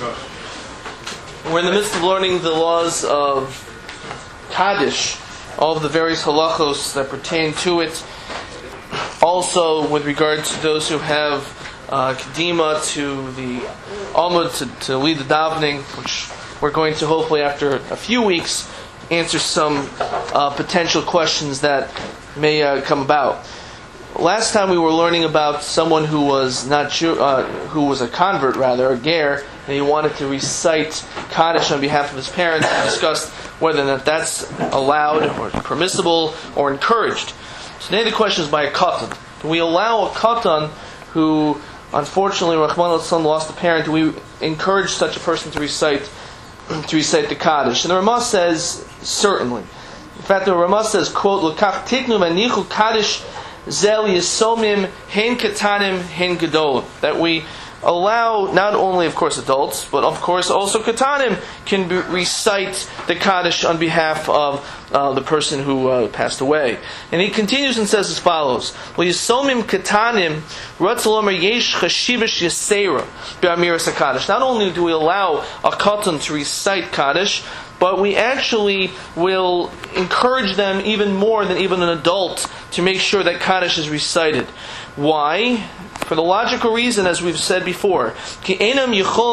We're in the midst of learning the laws of Kaddish, all of the various halachos that pertain to it. Also, with regard to those who have kedima to the Amud to lead the davening, which we're going to hopefully, after a few weeks, answer some potential questions that may come about. Last time we were learning about someone who was not who was a convert, rather a ger, and he wanted to recite Kaddish on behalf of his parents. We discussed whether or not that's allowed or permissible or encouraged. Today the question is by a katan. Do we allow a katan who, unfortunately, Rahman al-San lost a parent? Do we encourage such a person to recite the Kaddish? And the Ramah says certainly. In fact, the Ramah says, quote, "L'kach tiknu v'nichu Kaddish zel yisomim hen katanim hen gedolim," that we allow not only, of course, adults, but of course also katanim can recite the Kaddish on behalf of the person who passed away. And he continues and says as follows: "Yisomim katanim ratzalomer yesh chashivish yisera be'amiras HaKaddish." Not only do we allow a katan to recite Kaddish, but we actually will encourage them even more than even an adult to make sure that Kaddish is recited. Why? For the logical reason, as we've said before, because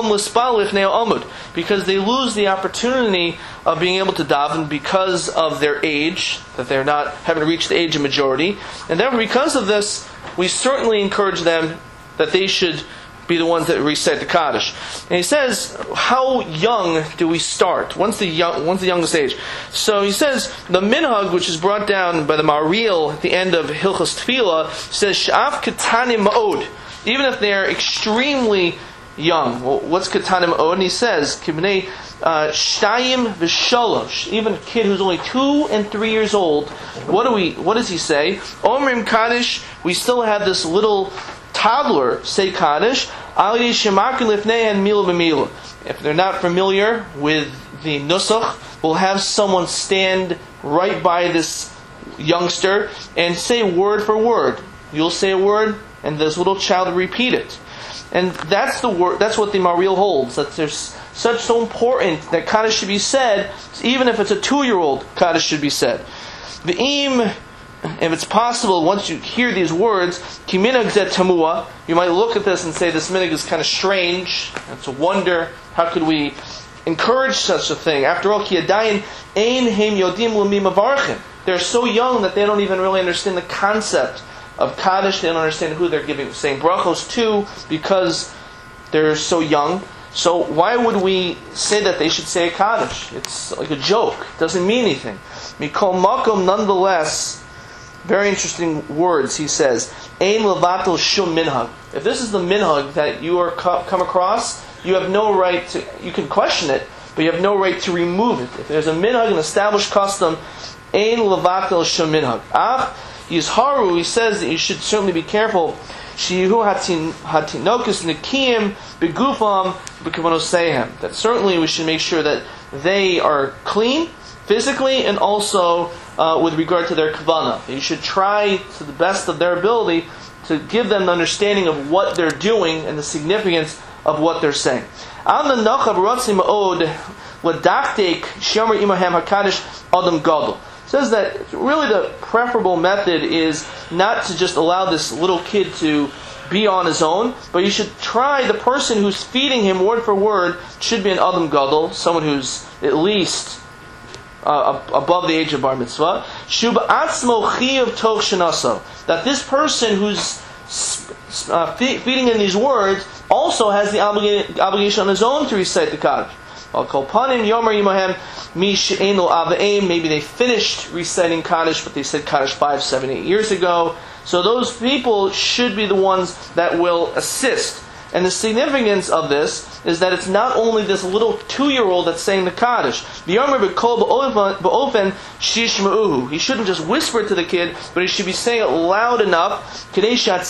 they lose the opportunity of being able to daven because of their age, that they're not having reached the age of majority, and therefore because of this, we certainly encourage them that they should be the ones that recite the Kaddish. And he says, how young do we start? When's the youngest age? So he says, the minhag, which is brought down by the Maharil at the end of Hilchos Tefillah, says, Sh'af katanim ma'od, even if they're extremely young. Well, what's katanim ma'od? And he says, Kibnei shtayim v'shalosh, even a kid who's only 2 and 3 years old. What does he say? Omrim Kaddish, we still have this little toddler say Kaddish. If they're not familiar with the nusach, we'll have someone stand right by this youngster and say word for word. You'll say a word, and this little child will repeat it. And that's the word. That's what the Maharil holds. That there's so important that Kaddish should be said, even if it's a 2-year-old. Kaddish should be said. If it's possible, once you hear these words, kiminag zet tamua, you might look at this and say, this minhag is kind of strange. It's a wonder. How could we encourage such a thing? After all, ki adayin ein heim yodim l'mi mavarchin. They're so young that they don't even really understand the concept of Kaddish. They don't understand who they're saying brachos to because they're so young. So why would we say that they should say a Kaddish? It's like a joke. It doesn't mean anything. Mikol makom, nonetheless. Very interesting words, he says. Ein levatel shum minhag. If this is the minhag that you are come across, you have no right to, you can question it, but you have no right to remove it. If there's a minhag, an established custom, ein levatel shum minhag. Yizharu, he says that you should certainly be careful. Shihu hatinokus nikiyim begufam b'kavonoseihem. That certainly we should make sure that they are clean, physically, and also with regard to their kavanah. You should try to the best of their ability to give them the understanding of what they're doing and the significance of what they're saying. Says that really the preferable method is not to just allow this little kid to be on his own, but you should try, the person who's feeding him word for word should be an Adam Gadol, someone who's at least above the age of bar mitzvah. That this person who's feeding in these words also has the obligation on his own to recite the Kaddish. Maybe they finished reciting Kaddish, but they said Kaddish 5, 7, 8 years ago. So those people should be the ones that will assist. And the significance of this is that it's not only this little 2-year-old that's saying the Kaddish. He shouldn't just whisper to the kid, but he should be saying it loud enough, so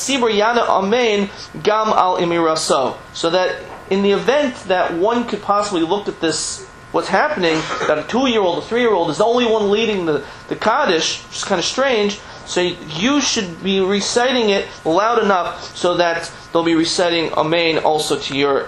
that in the event that one could possibly look at this, what's happening, that a 2-year-old, a 3-year-old is the only one leading the Kaddish, which is kind of strange, So you should be reciting it loud enough so that they'll be reciting Amen also to your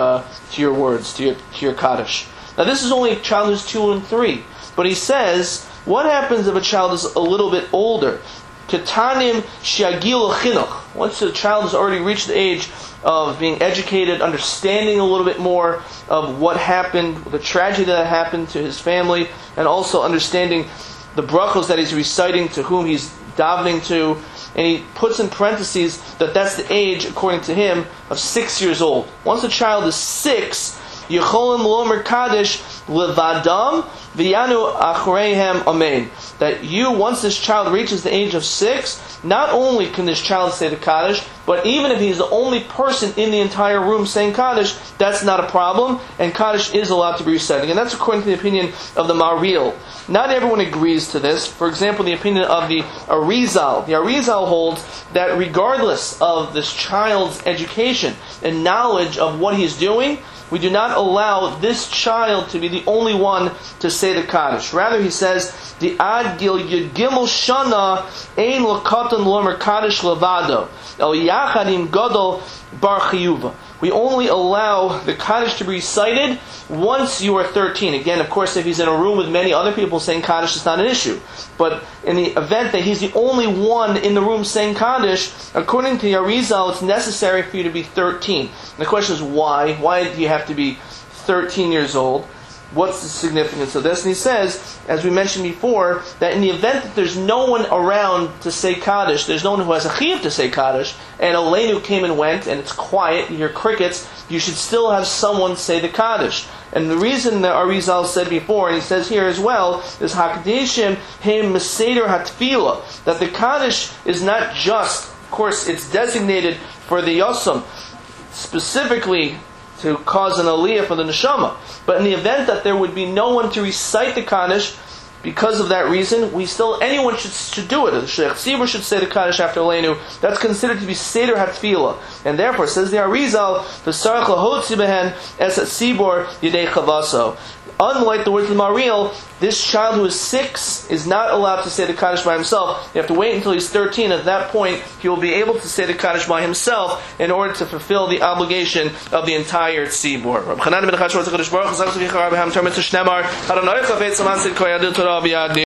words, to your Kaddish. Now this is only a child who's 2 and 3, but he says, what happens if a child is a little bit older? Ketanim shiagil chinuch. Once the child has already reached the age of being educated, understanding a little bit more of what happened, the tragedy that happened to his family, and also understanding the brachos that he's reciting, to whom he's davening to, and he puts in parentheses that that's the age, according to him, of 6 years old. Once a child is 6, Yecholim lomer kaddish levadam v'yanu achreihem amen. That you, once this child reaches the age of 6, not only can this child say the Kaddish, but even if he's the only person in the entire room saying Kaddish, that's not a problem, and Kaddish is allowed to be reciting. And that's according to the opinion of the Maharil. Not everyone agrees to this. For example, the opinion of the Arizal. The Arizal holds that regardless of this child's education and knowledge of what he's doing, we do not allow this child to be the only one to say the Kaddish. Rather, he says, the ad gil yud gimel shana ein l'katan lomer Kaddish levado el yachad im gadol bar chiyuva. We only allow the Kaddish to be recited once you are 13. Again, of course, if he's in a room with many other people saying Kaddish, it's not an issue. But in the event that he's the only one in the room saying Kaddish, according to the Arizal, it's necessary for you to be 13. And the question is why? Why do you have to be 13 years old? What's the significance of this? And he says, as we mentioned before, that in the event that there's no one around to say Kaddish, there's no one who has a chiyuv to say Kaddish, and Aleinu came and went, and it's quiet, you hear crickets, you should still have someone say the Kaddish. And the reason that Arizal said before, and he says here as well, is Hakdeshim Hem Meseder Hatfila, that the Kaddish is not just, of course, it's designated for the Yosem, specifically to cause an aliyah for the neshama. But in the event that there would be no one to recite the Kaddish, because of that reason, anyone should do it. The Sheikh Tzibur should say the Kaddish after Aleinu. That's considered to be Seder HaTfilah. And therefore, says the Arizal, V'sarach lahotzi behen es HaTzibur yidei chavaso. Unlike the words of the Maharil, this child who is 6 is not allowed to say the Kaddish by himself. You have to wait until he's 13. At that point, he will be able to say the Kaddish by himself in order to fulfill the obligation of the entire Tzibur.